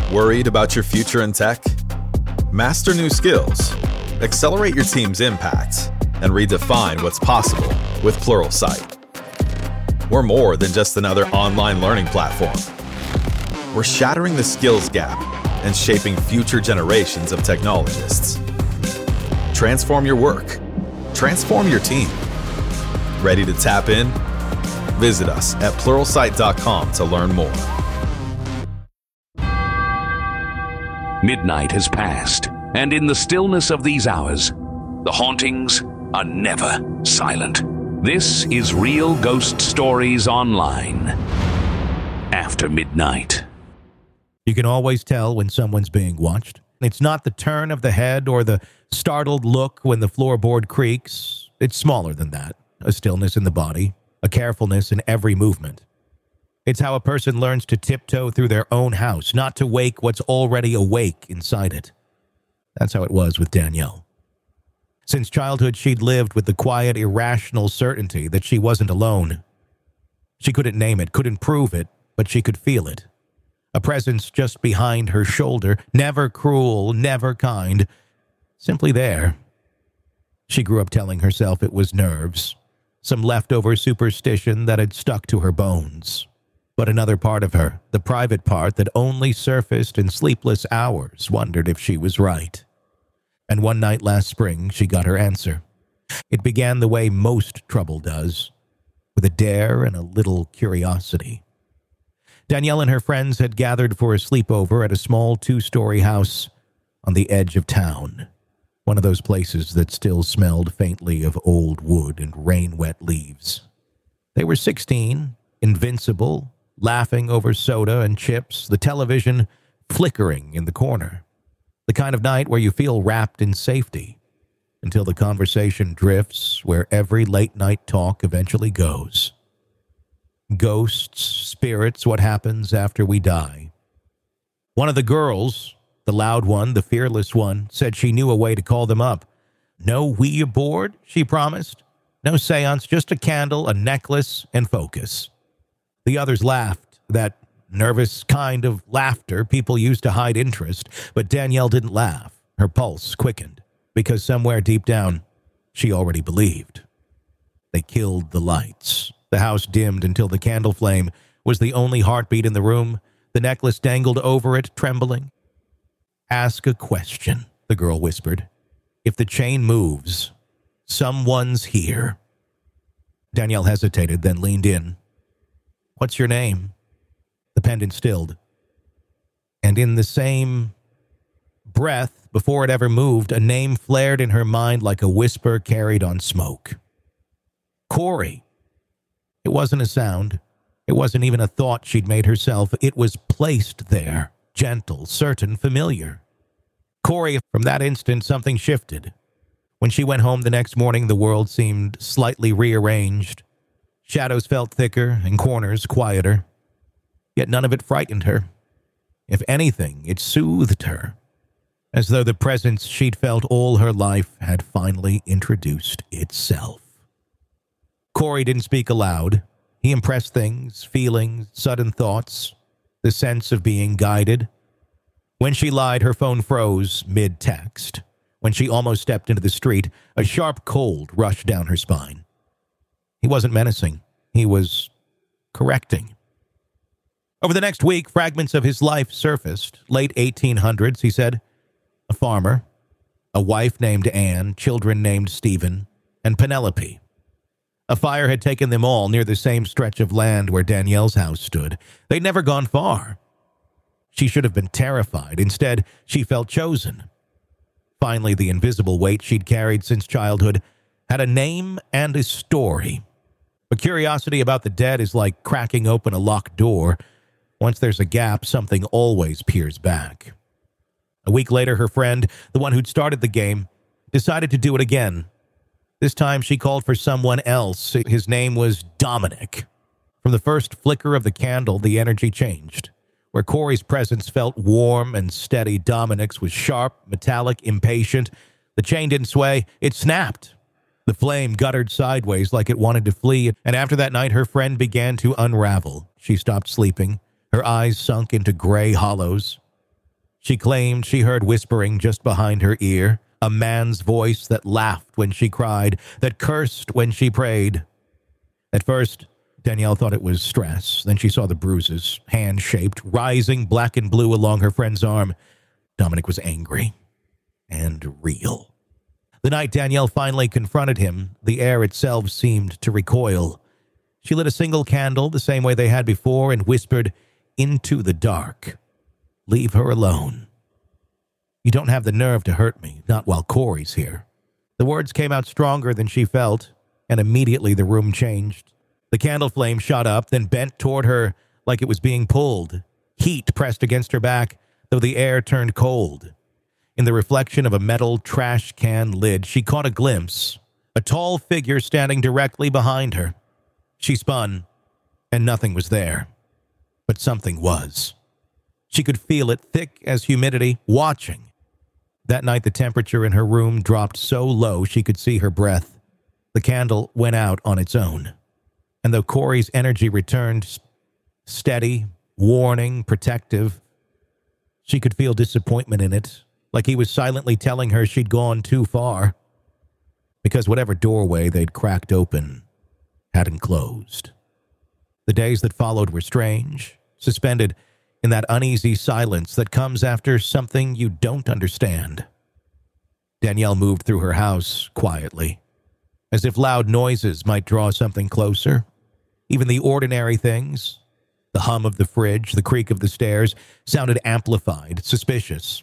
Worried about your future in tech? Master new skills, accelerate your team's impact, and redefine what's possible with Pluralsight. We're more than just another online learning platform. We're shattering the skills gap and shaping future generations of technologists. Transform your work. Transform your team. Ready to tap in? Visit us at pluralsight.com to learn more. Midnight has passed, and in the stillness of these hours, the hauntings are never silent. This is Real Ghost Stories Online. After midnight. You can always tell when someone's being watched. It's not the turn of the head or the startled look when the floorboard creaks. It's smaller than that. A stillness in the body, a carefulness in every movement. It's how a person learns to tiptoe through their own house, not to wake what's already awake inside it. That's how it was with Danielle. Since childhood, she'd lived with the quiet, irrational certainty that she wasn't alone. She couldn't name it, couldn't prove it, but she could feel it. A presence just behind her shoulder, never cruel, never kind, simply there. She grew up telling herself it was nerves, some leftover superstition that had stuck to her bones. But another part of her, the private part that only surfaced in sleepless hours, wondered if she was right. And one night last spring, she got her answer. It began the way most trouble does, with a dare and a little curiosity. Danielle and her friends had gathered for a sleepover at a small 2-story house on the edge of town, one of those places that still smelled faintly of old wood and rain-wet leaves. They were 16, invincible, laughing over soda and chips, the television flickering in the corner. The kind of night where you feel wrapped in safety until the conversation drifts where every late-night talk eventually goes. Ghosts, spirits, what happens after we die. One of the girls, the loud one, the fearless one, said she knew a way to call them up. No we aboard, she promised. No seance, just a candle, a necklace, and focus. The others laughed, that nervous kind of laughter people use to hide interest, but Danielle didn't laugh. Her pulse quickened, because somewhere deep down, she already believed. They killed the lights. The house dimmed until the candle flame was the only heartbeat in the room. The necklace dangled over it, trembling. Ask a question, the girl whispered. If the chain moves, someone's here. Danielle hesitated, then leaned in. What's your name? The pendant stilled. And in the same breath, before it ever moved, a name flared in her mind like a whisper carried on smoke. Corey. It wasn't a sound. It wasn't even a thought she'd made herself. It was placed there, gentle, certain, familiar. Corey, from that instant, something shifted. When she went home the next morning, the world seemed slightly rearranged. Shadows felt thicker and corners quieter. Yet none of it frightened her. If anything, it soothed her, as though the presence she'd felt all her life had finally introduced itself. Corey didn't speak aloud. He impressed things, feelings, sudden thoughts, the sense of being guided. When she lied, her phone froze mid-text. When she almost stepped into the street, a sharp cold rushed down her spine. He wasn't menacing. He was correcting. Over the next week, fragments of his life surfaced. Late 1800s, he said. A farmer, a wife named Anne, children named Stephen, and Penelope. A fire had taken them all near the same stretch of land where Danielle's house stood. They'd never gone far. She should have been terrified. Instead, she felt chosen. Finally, the invisible weight she'd carried since childhood had a name and a story. A curiosity about the dead is like cracking open a locked door. Once there's a gap, something always peers back. A week later, her friend, the one who'd started the game, decided to do it again. This time, she called for someone else. His name was Dominic. From the first flicker of the candle, the energy changed. Where Corey's presence felt warm and steady, Dominic's was sharp, metallic, impatient. The chain didn't sway, it snapped. The flame guttered sideways like it wanted to flee, and after that night, her friend began to unravel. She stopped sleeping. Her eyes sunk into gray hollows. She claimed she heard whispering just behind her ear, a man's voice that laughed when she cried, that cursed when she prayed. At first, Danielle thought it was stress. Then she saw the bruises, hand-shaped, rising black and blue along her friend's arm. Dominic was angry and real. The night Danielle finally confronted him, the air itself seemed to recoil. She lit a single candle the same way they had before and whispered into the dark, "Leave her alone. You don't have the nerve to hurt me, not while Corey's here." The words came out stronger than she felt, and immediately the room changed. The candle flame shot up, then bent toward her like it was being pulled. Heat pressed against her back, though the air turned cold. In the reflection of a metal trash can lid, she caught a glimpse, a tall figure standing directly behind her. She spun, and nothing was there. But something was. She could feel it, thick as humidity, watching. That night, the temperature in her room dropped so low she could see her breath. The candle went out on its own. And though Corey's energy returned, steady, warning, protective, she could feel disappointment in it, like he was silently telling her she'd gone too far, because whatever doorway they'd cracked open hadn't closed. The days that followed were strange, suspended in that uneasy silence that comes after something you don't understand. Danielle moved through her house quietly, as if loud noises might draw something closer. Even the ordinary things, the hum of the fridge, the creak of the stairs, sounded amplified, suspicious.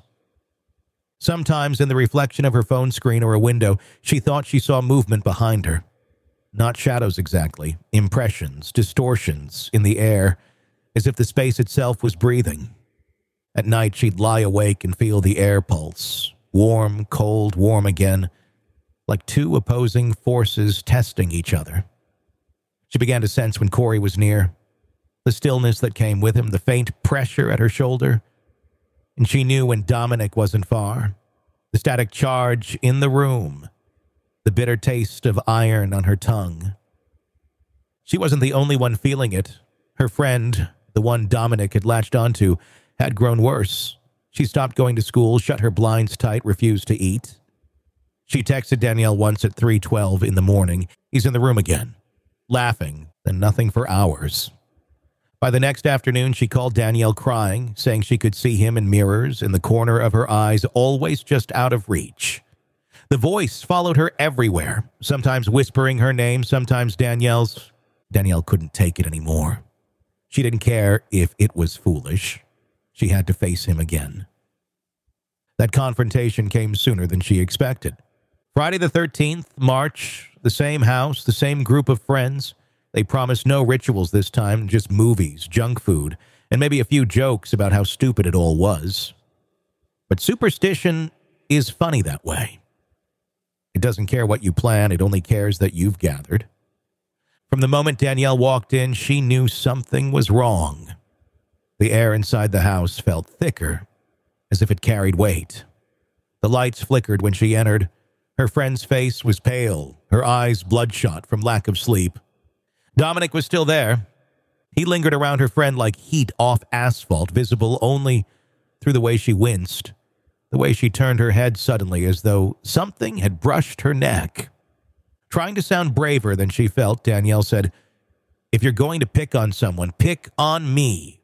Sometimes in the reflection of her phone screen or a window, she thought she saw movement behind her. Not shadows exactly, impressions, distortions in the air, as if the space itself was breathing. At night, she'd lie awake and feel the air pulse, warm, cold, warm again, like two opposing forces testing each other. She began to sense when Corey was near, the stillness that came with him, the faint pressure at her shoulder. And she knew when Dominic wasn't far, the static charge in the room, the bitter taste of iron on her tongue. She wasn't the only one feeling it. Her friend, the one Dominic had latched onto, had grown worse. She stopped going to school, shut her blinds tight, refused to eat. She texted Danielle once at 3:12 in the morning. He's in the room again, laughing, then nothing for hours. By the next afternoon, she called Danielle crying, saying she could see him in mirrors in the corner of her eyes, always just out of reach. The voice followed her everywhere, sometimes whispering her name, sometimes Danielle's. Danielle couldn't take it anymore. She didn't care if it was foolish. She had to face him again. That confrontation came sooner than she expected. Friday the 13th, March, the same house, the same group of friends. They promised no rituals this time, just movies, junk food, and maybe a few jokes about how stupid it all was. But superstition is funny that way. It doesn't care what you plan, it only cares that you've gathered. From the moment Danielle walked in, she knew something was wrong. The air inside the house felt thicker, as if it carried weight. The lights flickered when she entered. Her friend's face was pale, her eyes bloodshot from lack of sleep. Dominic was still there. He lingered around her friend like heat off asphalt, visible only through the way she winced, the way she turned her head suddenly as though something had brushed her neck. Trying to sound braver than she felt, Danielle said, "If you're going to pick on someone, pick on me."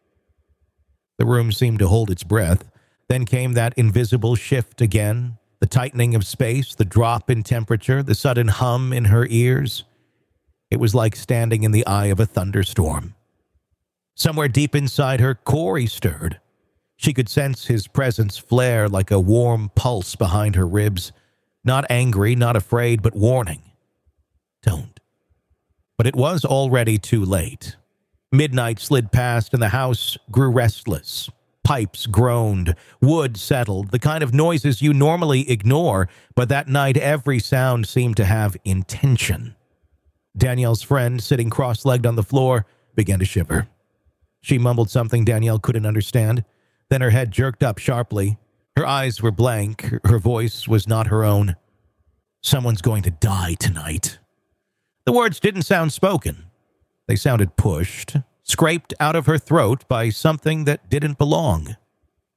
The room seemed to hold its breath. Then came that invisible shift again, the tightening of space, the drop in temperature, the sudden hum in her ears. It was like standing in the eye of a thunderstorm. Somewhere deep inside her, Corey stirred. She could sense his presence flare like a warm pulse behind her ribs. Not angry, not afraid, but warning. Don't. But it was already too late. Midnight slid past and the house grew restless. Pipes groaned, wood settled, the kind of noises you normally ignore, but that night every sound seemed to have intention. Danielle's friend, sitting cross-legged on the floor, began to shiver. She mumbled something Danielle couldn't understand. Then her head jerked up sharply. Her eyes were blank. Her voice was not her own. "Someone's going to die tonight." The words didn't sound spoken. They sounded pushed, scraped out of her throat by something that didn't belong.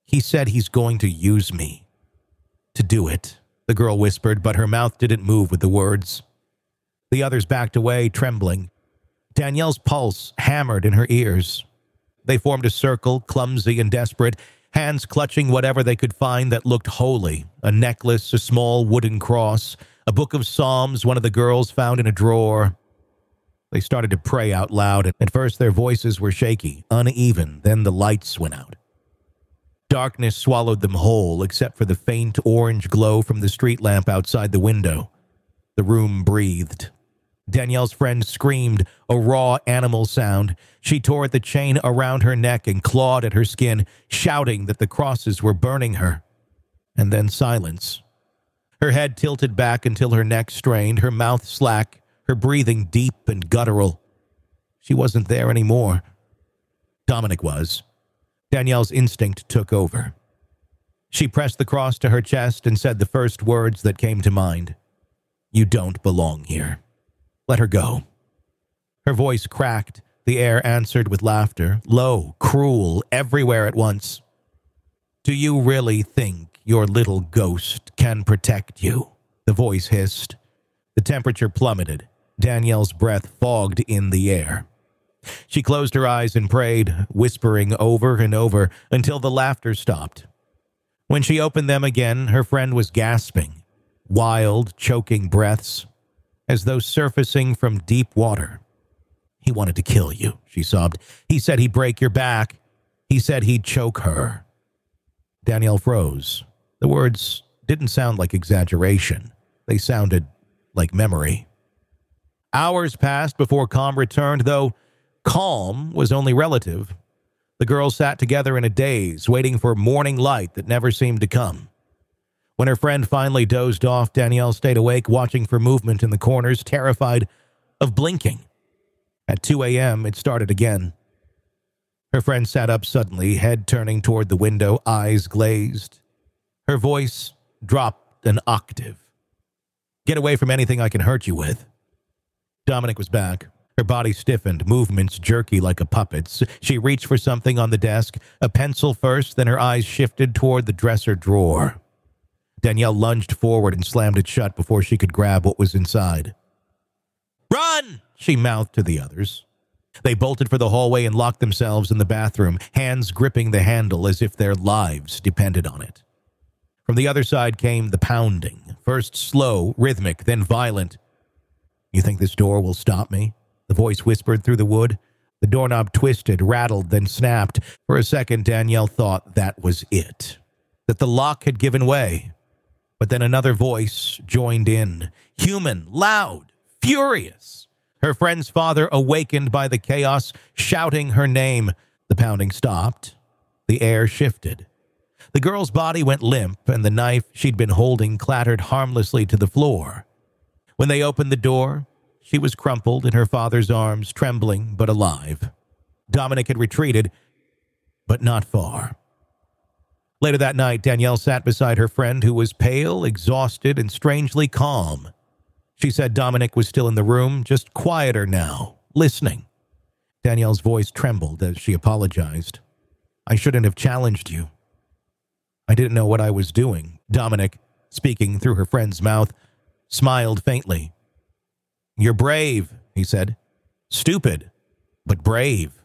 He said he's going to use me to do it, the girl whispered, but her mouth didn't move with the words. The others backed away, trembling. Danielle's pulse hammered in her ears. They formed a circle, clumsy and desperate, hands clutching whatever they could find that looked holy, a necklace, a small wooden cross, a book of Psalms one of the girls found in a drawer. They started to pray out loud. At first their voices were shaky, uneven, then the lights went out. Darkness swallowed them whole, except for the faint orange glow from the street lamp outside the window. The room breathed. Danielle's friend screamed, a raw animal sound. She tore at the chain around her neck and clawed at her skin, shouting that the crosses were burning her. And then silence. Her head tilted back until her neck strained, her mouth slack, her breathing deep and guttural. She wasn't there anymore. Dominic was. Danielle's instinct took over. She pressed the cross to her chest and said the first words that came to mind. "You don't belong here. Let her go." Her voice cracked. The air answered with laughter, low, cruel, everywhere at once. "Do you really think your little ghost can protect you?" the voice hissed. The temperature plummeted. Danielle's breath fogged in the air. She closed her eyes and prayed, whispering over and over until the laughter stopped. When she opened them again, her friend was gasping, wild, choking breaths, as though surfacing from deep water. "He wanted to kill you," she sobbed. "He said he'd break your back. He said he'd choke her." Danielle froze. The words didn't sound like exaggeration. They sounded like memory. Hours passed before calm returned, though calm was only relative. The girls sat together in a daze, waiting for morning light that never seemed to come. When her friend finally dozed off, Danielle stayed awake, watching for movement in the corners, terrified of blinking. At 2 a.m., it started again. Her friend sat up suddenly, head turning toward the window, eyes glazed. Her voice dropped an octave. "Get away from anything I can hurt you with." Dominic was back. Her body stiffened, movements jerky like a puppet's. She reached for something on the desk, a pencil first, then her eyes shifted toward the dresser drawer. Danielle lunged forward and slammed it shut before she could grab what was inside. "Run!" she mouthed to the others. They bolted for the hallway and locked themselves in the bathroom, hands gripping the handle as if their lives depended on it. From the other side came the pounding, first slow, rhythmic, then violent. "You think this door will stop me?" the voice whispered through the wood. The doorknob twisted, rattled, then snapped. For a second, Danielle thought that was it, that the lock had given way. But then another voice joined in, human, loud, furious. Her friend's father, awakened by the chaos, shouting her name. The pounding stopped. The air shifted. The girl's body went limp, and the knife she'd been holding clattered harmlessly to the floor. When they opened the door, she was crumpled in her father's arms, trembling but alive. Dominic had retreated, but not far. Later that night, Danielle sat beside her friend, who was pale, exhausted, and strangely calm. She said Dominic was still in the room, just quieter now, listening. Danielle's voice trembled as she apologized. "I shouldn't have challenged you. I didn't know what I was doing." Dominic, speaking through her friend's mouth, smiled faintly. "You're brave," he said. "Stupid, but brave."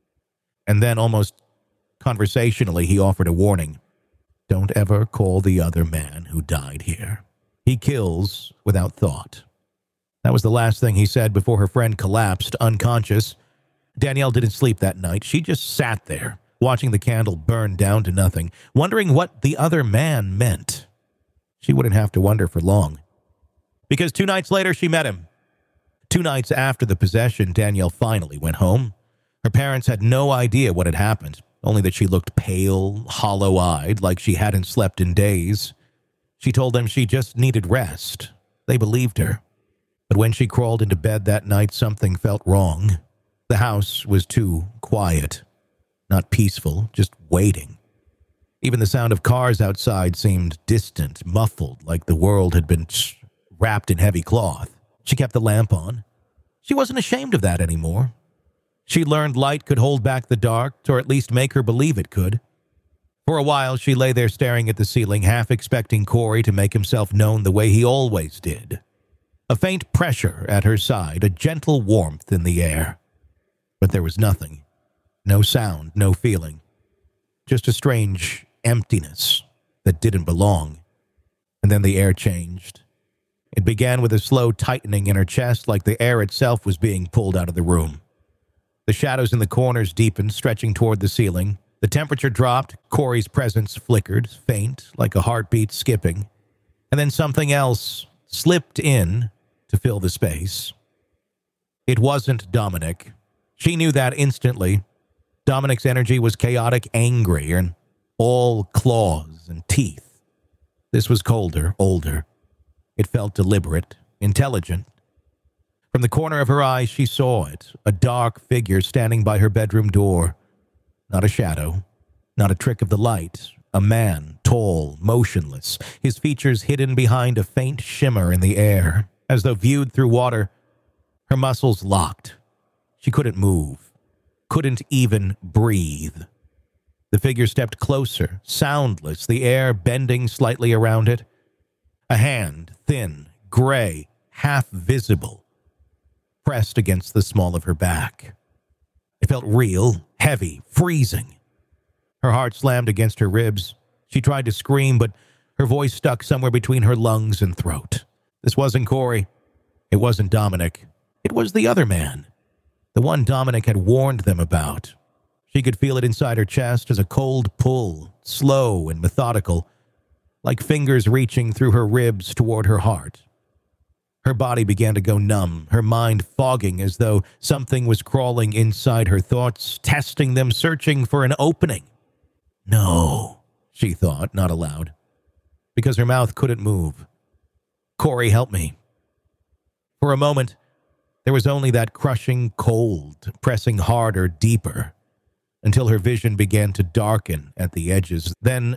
And then, almost conversationally, he offered a warning. "Don't ever call the other man who died here. He kills without thought." That was the last thing he said before her friend collapsed, unconscious. Danielle didn't sleep that night. She just sat there, watching the candle burn down to nothing, wondering what the other man meant. She wouldn't have to wonder for long, because 2 nights later she met him. 2 nights after the possession, Danielle finally went home. Her parents had no idea what had happened, only that she looked pale, hollow-eyed, like she hadn't slept in days. She told them she just needed rest. They believed her. But when she crawled into bed that night, something felt wrong. The house was too quiet. Not peaceful, just waiting. Even the sound of cars outside seemed distant, muffled, like the world had been wrapped in heavy cloth. She kept the lamp on. She wasn't ashamed of that anymore. She learned light could hold back the dark, or at least make her believe it could. For a while, she lay there staring at the ceiling, half expecting Corey to make himself known the way he always did. A faint pressure at her side, a gentle warmth in the air. But there was nothing. No sound, no feeling. Just a strange emptiness that didn't belong. And then the air changed. It began with a slow tightening in her chest, like the air itself was being pulled out of the room. The shadows in the corners deepened, stretching toward the ceiling. The temperature dropped. Corey's presence flickered, faint, like a heartbeat skipping. And then something else slipped in to fill the space. It wasn't Dominic. She knew that instantly. Dominic's energy was chaotic, angry, and all claws and teeth. This was colder, older. It felt deliberate, intelligent. From the corner of her eye, she saw it, a dark figure standing by her bedroom door. Not a shadow, not a trick of the light. A man, tall, motionless, his features hidden behind a faint shimmer in the air. As though viewed through water, her muscles locked. She couldn't move, couldn't even breathe. The figure stepped closer, soundless, the air bending slightly around it. A hand, thin, gray, half visible, pressed against the small of her back. It felt real, heavy, freezing. Her heart slammed against her ribs. She tried to scream, but her voice stuck somewhere between her lungs and throat. This wasn't Corey. It wasn't Dominic. It was the other man. The one Dominic had warned them about. She could feel it inside her chest as a cold pull, slow and methodical, like fingers reaching through her ribs toward her heart. Her body began to go numb, her mind fogging as though something was crawling inside her thoughts, testing them, searching for an opening. No, she thought, not aloud, because her mouth couldn't move. Corey, help me. For a moment, there was only that crushing cold, pressing harder, deeper, until her vision began to darken at the edges. Then,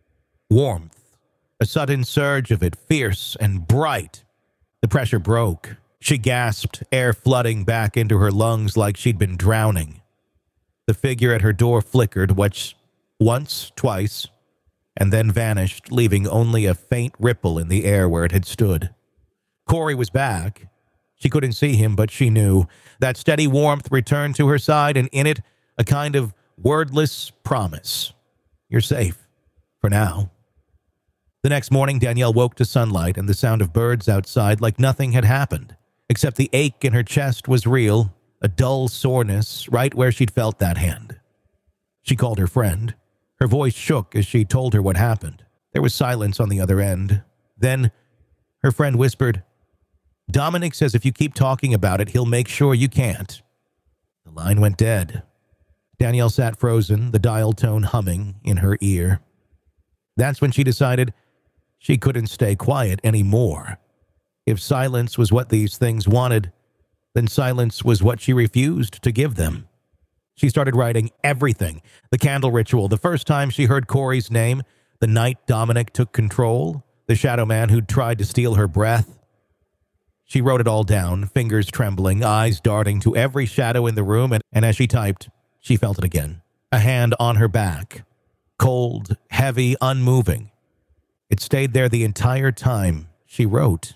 warmth, a sudden surge of it, fierce and bright. The pressure broke. She gasped, air flooding back into her lungs like she'd been drowning. The figure at her door flickered, once, twice, and then vanished, leaving only a faint ripple in the air where it had stood. Corey was back. She couldn't see him, but she knew. That steady warmth returned to her side, and in it, a kind of wordless promise. You're safe. For now. The next morning, Danielle woke to sunlight and the sound of birds outside like nothing had happened, except the ache in her chest was real, a dull soreness right where she'd felt that hand. She called her friend. Her voice shook as she told her what happened. There was silence on the other end. Then, her friend whispered, "Dominic says if you keep talking about it, he'll make sure you can't." The line went dead. Danielle sat frozen, the dial tone humming in her ear. That's when she decided she couldn't stay quiet anymore. If silence was what these things wanted, then silence was what she refused to give them. She started writing everything. The candle ritual, the first time she heard Corey's name, the night Dominic took control, the shadow man who'd tried to steal her breath. She wrote it all down, fingers trembling, eyes darting to every shadow in the room, and as she typed, she felt it again. A hand on her back. Cold, heavy, unmoving. It stayed there the entire time she wrote.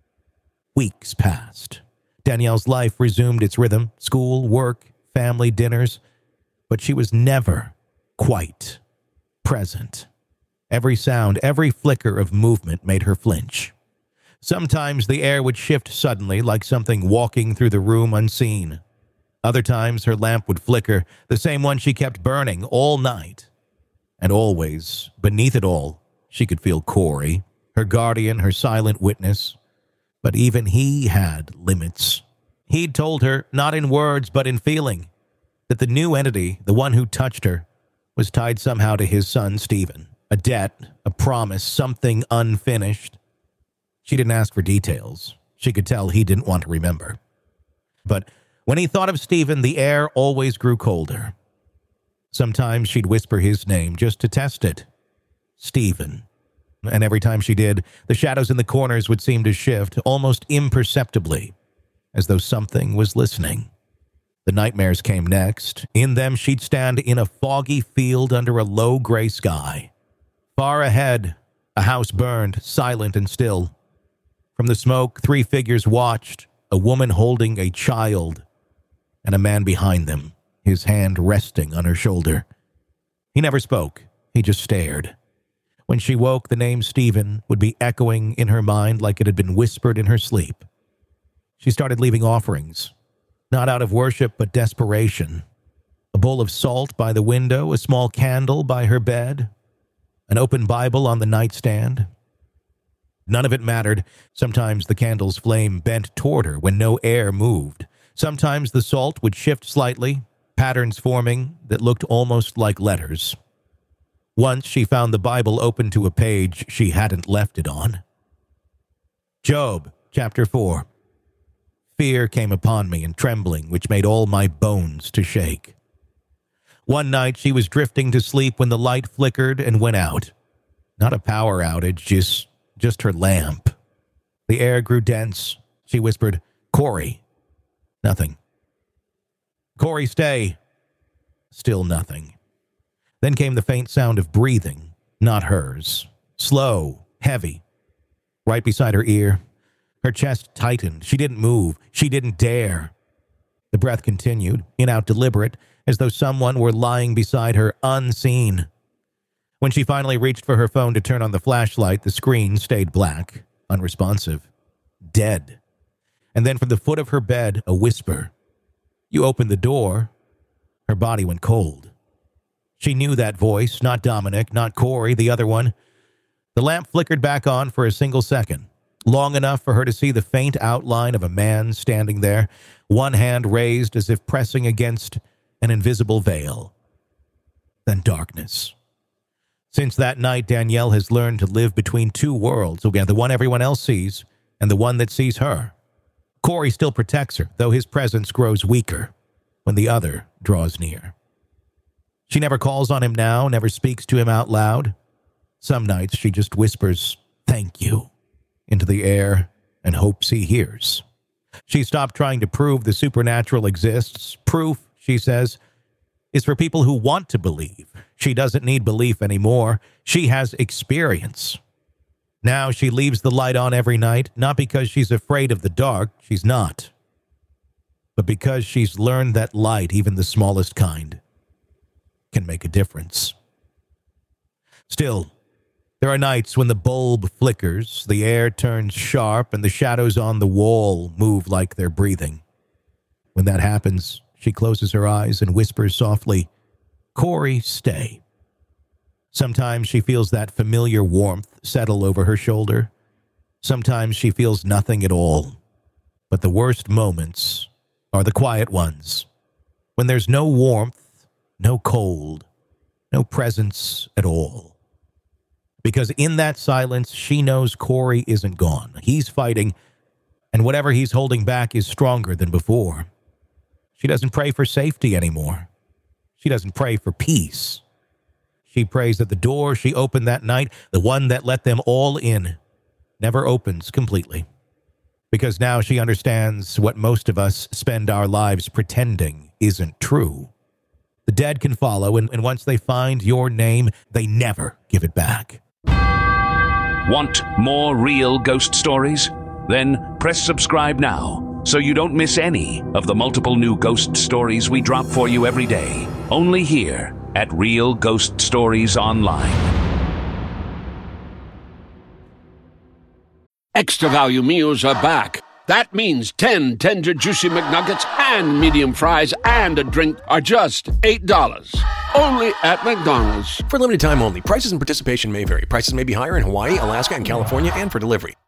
Weeks passed. Danielle's life resumed its rhythm, school, work, family, dinners, but she was never quite present. Every sound, every flicker of movement made her flinch. Sometimes the air would shift suddenly, like something walking through the room unseen. Other times her lamp would flicker, the same one she kept burning all night. And always, beneath it all, she could feel Corey, her guardian, her silent witness. But even he had limits. He'd told her, not in words but in feeling, that the new entity, the one who touched her, was tied somehow to his son, Stephen. A debt, a promise, something unfinished. She didn't ask for details. She could tell he didn't want to remember. But when he thought of Stephen, the air always grew colder. Sometimes she'd whisper his name just to test it. Stephen. And every time she did, the shadows in the corners would seem to shift, almost imperceptibly, as though something was listening. The nightmares came next. In them, she'd stand in a foggy field under a low gray sky. Far ahead, a house burned, silent and still. From the smoke, 3 figures watched, a woman holding a child, and a man behind them, his hand resting on her shoulder. He never spoke. He just stared. When she woke, the name Stephen would be echoing in her mind like it had been whispered in her sleep. She started leaving offerings, not out of worship but desperation. A bowl of salt by the window, a small candle by her bed, an open Bible on the nightstand. None of it mattered. Sometimes the candle's flame bent toward her when no air moved. Sometimes the salt would shift slightly, patterns forming that looked almost like letters. Once she found the Bible open to a page she hadn't left it on. Job, chapter 4. Fear came upon me and trembling, which made all my bones to shake. One night she was drifting to sleep when the light flickered and went out. Not a power outage, just her lamp. The air grew dense. She whispered, "Corey." Nothing. "Corey, stay." Still nothing. Then came the faint sound of breathing, not hers. Slow, heavy, right beside her ear. Her chest tightened. She didn't move. She didn't dare. The breath continued, in out deliberate, as though someone were lying beside her, unseen. When she finally reached for her phone to turn on the flashlight, the screen stayed black, unresponsive, dead. And then from the foot of her bed, a whisper. "You opened the door." Her body went cold. She knew that voice, not Dominic, not Corey, the other one. The lamp flickered back on for a single second, long enough for her to see the faint outline of a man standing there, one hand raised as if pressing against an invisible veil. Then darkness. Since that night, Danielle has learned to live between 2 worlds, the one everyone else sees and the one that sees her. Corey still protects her, though his presence grows weaker when the other draws near. She never calls on him now, never speaks to him out loud. Some nights she just whispers, "Thank you," into the air and hopes he hears. She stopped trying to prove the supernatural exists. Proof, she says, is for people who want to believe. She doesn't need belief anymore. She has experience. Now she leaves the light on every night, not because she's afraid of the dark, she's not, but because she's learned that light, even the smallest kind, can make a difference. Still, there are nights when the bulb flickers, the air turns sharp, and the shadows on the wall move like they're breathing. When that happens, she closes her eyes and whispers softly, "Corey, stay." Sometimes she feels that familiar warmth settle over her shoulder. Sometimes she feels nothing at all. But the worst moments are the quiet ones, when there's no warmth, no cold, no presence at all. Because in that silence, she knows Corey isn't gone. He's fighting, and whatever he's holding back is stronger than before. She doesn't pray for safety anymore. She doesn't pray for peace. She prays that the door she opened that night, the one that let them all in, never opens completely. Because now she understands what most of us spend our lives pretending isn't true. The dead can follow, and once they find your name, they never give it back. Want more real ghost stories? Then press subscribe now so you don't miss any of the multiple new ghost stories we drop for you every day. Only here at Real Ghost Stories Online. Extra value meals are back. That means 10 tender, juicy McNuggets and medium fries and a drink are just $8. Only at McDonald's. For limited time only. Prices and participation may vary. Prices may be higher in Hawaii, Alaska, and California, and for delivery.